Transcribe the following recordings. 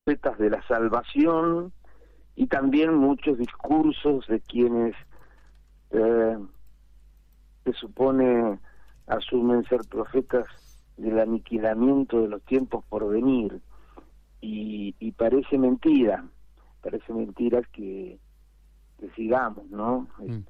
profetas de la salvación y también muchos discursos de quienes se supone asumen ser profetas del aniquilamiento de los tiempos por venir, y parece mentira que sigamos, ¿no?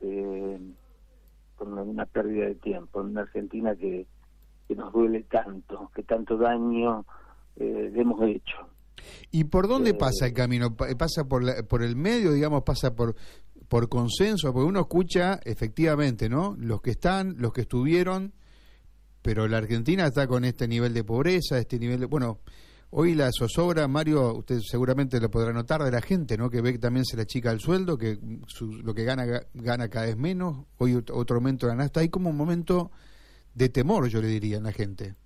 Con una pérdida de tiempo en una Argentina que nos duele tanto, que tanto daño le hemos hecho. ¿Y por dónde pasa el camino? ¿Pasa por el medio, digamos, pasa por consenso? Porque uno escucha, efectivamente, ¿no? Los que están, los que estuvieron, pero la Argentina está con este nivel de pobreza, este nivel de... Bueno, hoy la zozobra, Mario, usted seguramente lo podrá notar de la gente, ¿no? Que ve que también se le achica el sueldo, que lo que gana cada vez menos, hoy otro aumento de la nafta. Hay como un momento de temor, yo le diría, en la gente.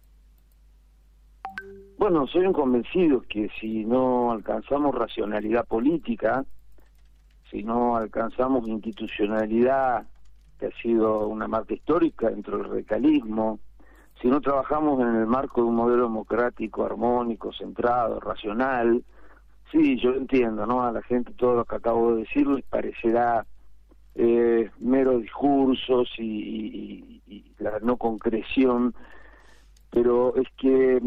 Bueno, soy un convencido que si no alcanzamos racionalidad política, si no alcanzamos institucionalidad, que ha sido una marca histórica dentro del radicalismo, si no trabajamos en el marco de un modelo democrático, armónico, centrado, racional, sí, yo entiendo, ¿no? A la gente todo lo que acabo de decir les parecerá meros discursos y la no concreción, pero es que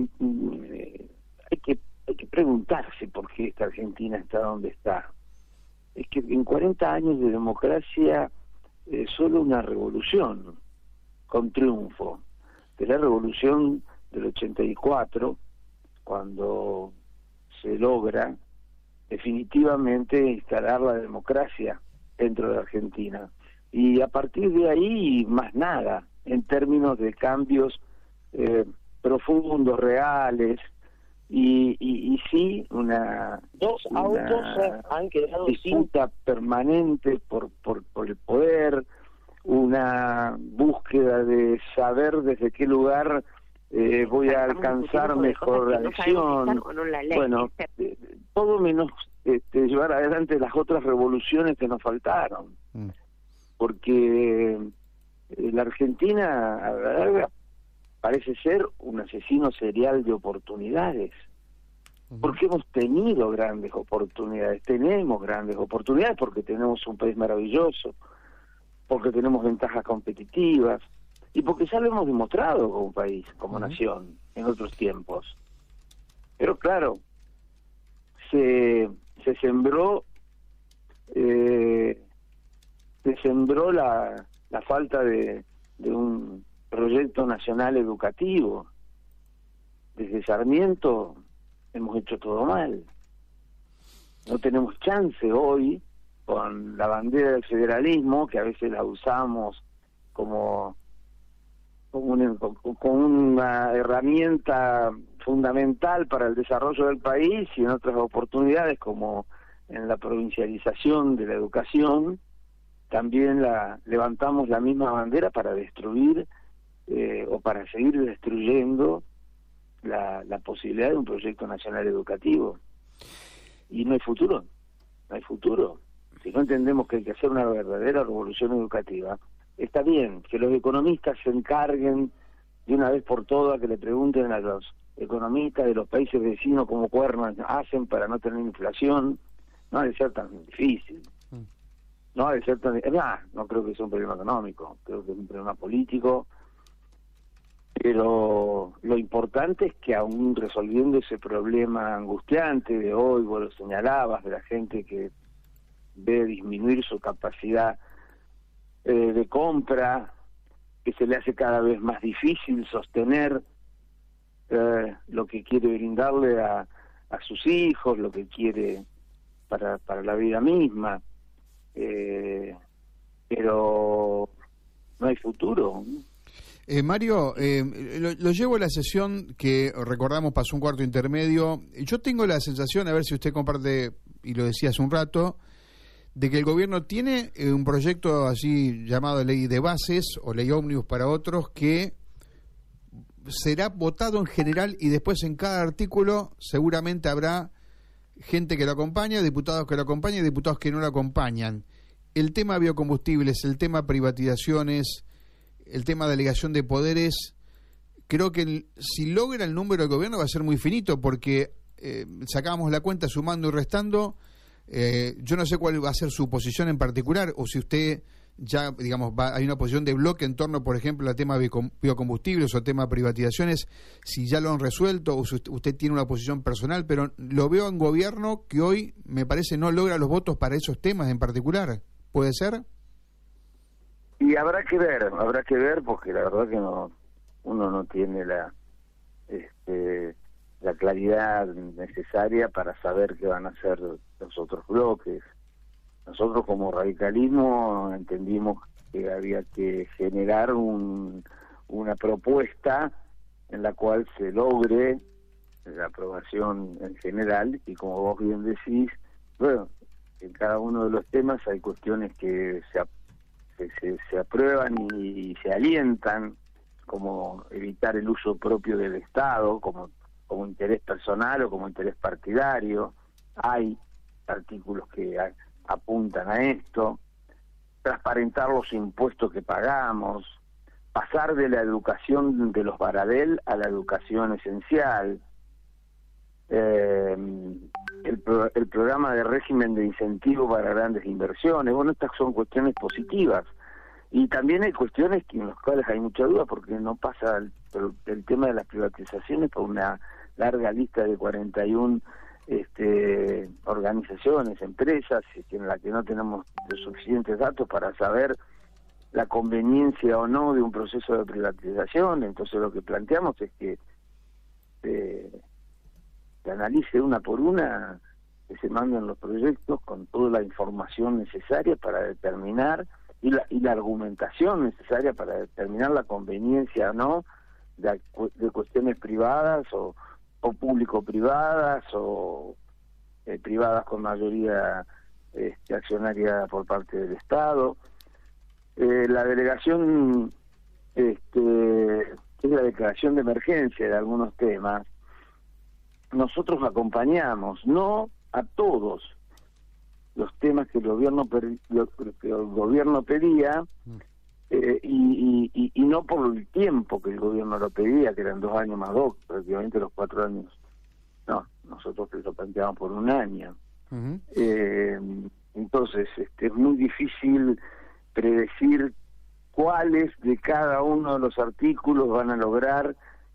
hay que preguntarse por qué esta Argentina está donde está. Es que en 40 años de democracia solo una revolución con triunfo, de la revolución del 84, cuando se logra definitivamente instalar la democracia dentro de Argentina, y a partir de ahí más nada en términos de cambios profundos, reales, y sí una han quedado disputa permanente por el poder, una búsqueda de saber desde qué lugar voy a alcanzar mejor la elección, bueno, todo menos llevar adelante las otras revoluciones que nos faltaron, porque la Argentina a la larga parece ser un asesino serial de oportunidades, porque hemos tenido grandes oportunidades, tenemos grandes oportunidades porque tenemos un país maravilloso, porque tenemos ventajas competitivas y porque ya lo hemos demostrado como país, como nación, en otros tiempos. Pero claro, se sembró la falta de un proyecto nacional educativo. Desde Sarmiento hemos hecho todo mal. No tenemos chance hoy con la bandera del federalismo, que a veces la usamos como una herramienta fundamental para el desarrollo del país, y en otras oportunidades, como en la provincialización de la educación, también levantamos la misma bandera para destruir o para seguir destruyendo la posibilidad de un proyecto nacional educativo. Y no hay futuro. Si no entendemos que hay que hacer una verdadera revolución educativa, está bien que los economistas se encarguen de una vez por todas, que le pregunten a los economistas de los países vecinos cómo cuernos hacen para no tener inflación. No ha de ser tan difícil. No ha de ser tan... no creo que sea un problema económico, creo que es un problema político, pero lo importante es que aún resolviendo ese problema angustiante de hoy, vos lo señalabas, de la gente que ve disminuir su capacidad de compra, que se le hace cada vez más difícil sostener lo que quiere brindarle a sus hijos, lo que quiere para la vida misma, pero no hay futuro. Mario, lo llevo a la sesión que recordamos pasó un cuarto intermedio. Yo tengo la sensación, a ver si usted comparte, y lo decía hace un rato, de que el gobierno tiene un proyecto así llamado ley de bases o ley ómnibus para otros, que será votado en general y después en cada artículo seguramente habrá gente que lo acompaña, diputados que lo acompañan y diputados que no lo acompañan. El tema biocombustibles, el tema privatizaciones, el tema delegación de poderes, creo que si logra el número del gobierno va a ser muy finito, porque sacábamos la cuenta sumando y restando. Yo no sé cuál va a ser su posición en particular, o si usted ya, digamos, hay una posición de bloque en torno, por ejemplo, al tema biocombustibles o tema privatizaciones, si ya lo han resuelto o si usted tiene una posición personal, pero lo veo en gobierno que hoy, me parece, no logra los votos para esos temas en particular. ¿Puede ser? Y habrá que ver, porque la verdad que uno no tiene la claridad necesaria para saber qué van a hacer los otros bloques. Nosotros como radicalismo entendimos que había que generar una propuesta en la cual se logre la aprobación en general, y como vos bien decís, bueno, en cada uno de los temas hay cuestiones que se aprueban y se alientan, como evitar el uso propio del Estado como interés personal o como interés partidario. Hay artículos que apuntan a esto, transparentar los impuestos que pagamos, pasar de la educación de los Baradel a la educación esencial, el programa de régimen de incentivo para grandes inversiones. Bueno, estas son cuestiones positivas, y también hay cuestiones en las cuales hay mucha duda, porque no pasa el tema de las privatizaciones por una larga lista de 41 organizaciones, empresas, en la que no tenemos los suficientes datos para saber la conveniencia o no de un proceso de privatización. Entonces lo que planteamos es que se analice una por una, que se manden los proyectos con toda la información necesaria para determinar, y la argumentación necesaria para determinar la conveniencia o no de cuestiones privadas o público-privadas o privadas con mayoría accionaria por parte del Estado. La delegación, que es la declaración de emergencia de algunos temas, nosotros acompañamos, no a todos los temas que el gobierno pedía, y no por el tiempo que el gobierno lo pedía, que eran 2 años más 2, prácticamente los 4 años. No, nosotros lo planteamos por 1 año. Uh-huh. Entonces, es muy difícil predecir cuáles de cada uno de los artículos van a lograr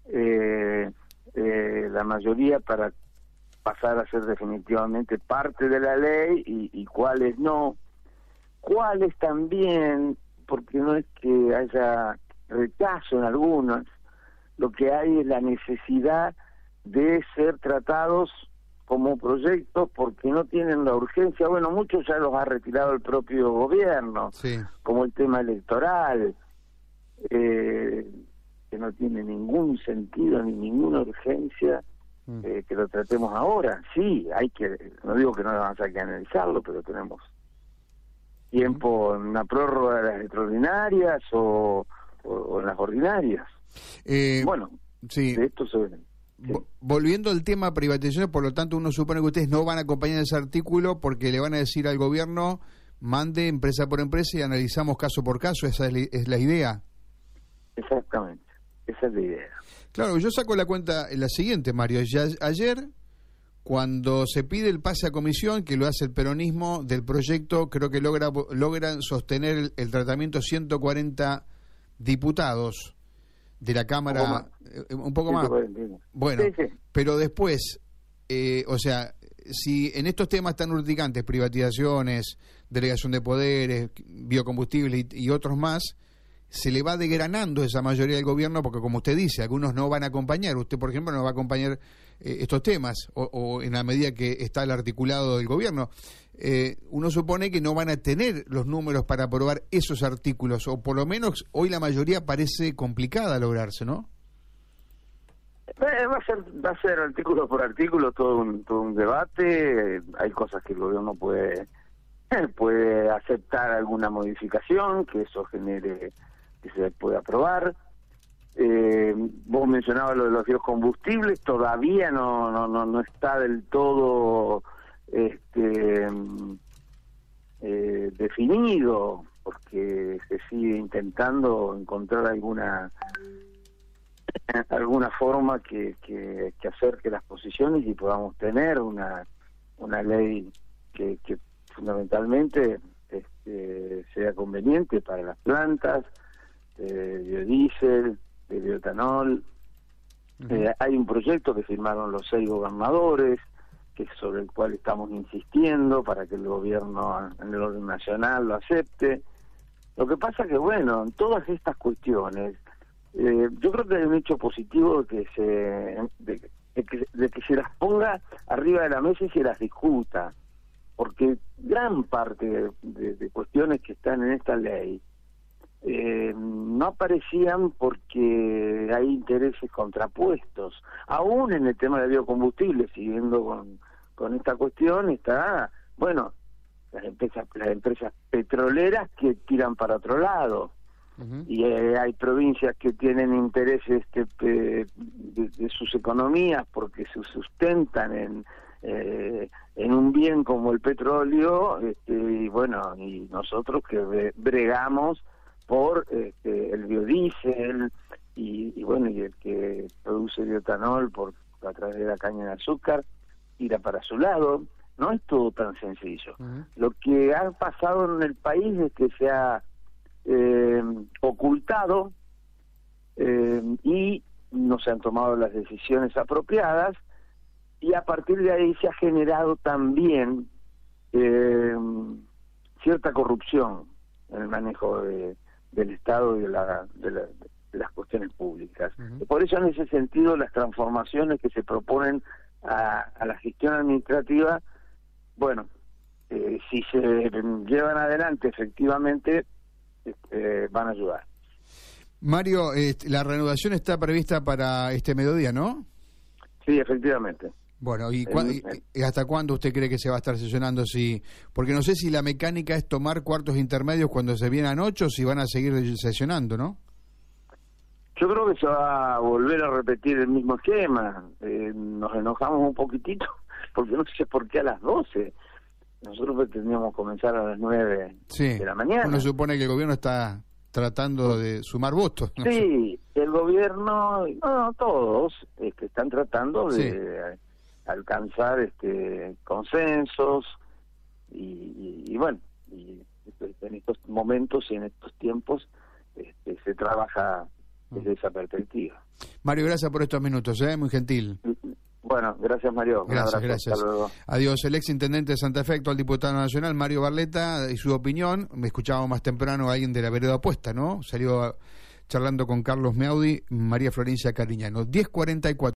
la mayoría para pasar a ser definitivamente parte de la ley, y cuáles no. Cuáles también, porque no es que haya rechazo en algunos, lo que hay es la necesidad de ser tratados como proyectos porque no tienen la urgencia. Bueno, muchos ya los ha retirado el propio gobierno, sí, como el tema electoral, que no tiene ningún sentido ni ninguna urgencia que lo tratemos ahora. Sí, no digo que no vamos a que analizarlo, pero tenemos tiempo en una prórroga de las extraordinarias o en las ordinarias. Bueno, sí. De esto se ve. Sí. Volviendo al tema privatización, por lo tanto uno supone que ustedes no van a acompañar ese artículo porque le van a decir al gobierno, mande empresa por empresa y analizamos caso por caso. ¿Esa es la idea? Exactamente, esa es la idea. Claro, yo saco la cuenta la siguiente, Mario. Ayer, cuando se pide el pase a comisión, que lo hace el peronismo del proyecto, creo que logran sostener el tratamiento 140 diputados de la Cámara, un poco más. Bueno, sí, sí. Pero después, o sea, si en estos temas tan urticantes, privatizaciones, delegación de poderes, biocombustibles y otros más, se le va degranando esa mayoría del gobierno, porque como usted dice, algunos no van a acompañar. Usted, por ejemplo, no va a acompañar estos temas, o en la medida que está el articulado del gobierno. Uno supone que no van a tener los números para aprobar esos artículos, o por lo menos hoy la mayoría parece complicada lograrse, ¿no? Va a ser artículo por artículo todo un debate. Hay cosas que el gobierno puede aceptar alguna modificación, que eso genere que se pueda aprobar. Vos mencionabas lo de los biocombustibles, todavía no está del todo definido, porque se sigue intentando encontrar alguna alguna forma que acerque las posiciones y podamos tener una ley que fundamentalmente sea conveniente para las plantas de biodiesel, de bioetanol. Hay un proyecto que firmaron los 6 gobernadores, sobre el cual estamos insistiendo para que el gobierno en el orden nacional lo acepte. Lo que pasa que, bueno, en todas estas cuestiones, yo creo que hay un hecho positivo de que se las ponga arriba de la mesa y se las discuta, porque gran parte de cuestiones que están en esta ley no aparecían porque hay intereses contrapuestos. Aún en el tema de biocombustibles, siguiendo con esta cuestión, está, bueno, las empresas petroleras que tiran para otro lado. Y hay provincias que tienen intereses de sus economías porque se sustentan en un bien como el petróleo, y bueno, y nosotros que bregamos por el biodiesel y bueno, y el que produce bioetanol a través de la caña de azúcar tira para su lado. No es todo tan sencillo. Lo que ha pasado en el país es que se ha ocultado y no se han tomado las decisiones apropiadas, y a partir de ahí se ha generado también cierta corrupción en el manejo del Estado y de las cuestiones públicas. Por eso, en ese sentido, las transformaciones que se proponen a la gestión administrativa, bueno, si se llevan adelante efectivamente, van a ayudar. Mario, la reanudación está prevista para este mediodía, ¿no? Sí, efectivamente. Bueno, ¿y hasta cuándo usted cree que se va a estar sesionando? Porque no sé si la mecánica es tomar cuartos intermedios cuando se vienen 8 o si van a seguir sesionando, ¿no? Yo creo que se va a volver a repetir el mismo esquema. Nos enojamos un poquitito porque no sé por qué a las 12. Nosotros pretendíamos comenzar a las 9 de la mañana. Uno supone que el gobierno está tratando de sumar votos, ¿no? Sí, el gobierno, no, todos están tratando de alcanzar consensos y bueno, y en estos momentos y en estos tiempos se trabaja desde esa perspectiva. Mario, gracias por estos minutos, muy gentil. Bueno, gracias, Mario. Gracias. Hasta luego. Adiós. El exintendente de Santa Fe, actual diputado nacional, Mario Barletta, y su opinión. Me escuchaba más temprano a alguien de la vereda opuesta, ¿no? Salió charlando con Carlos Meaudi, María Florencia Cariñano. 10:44.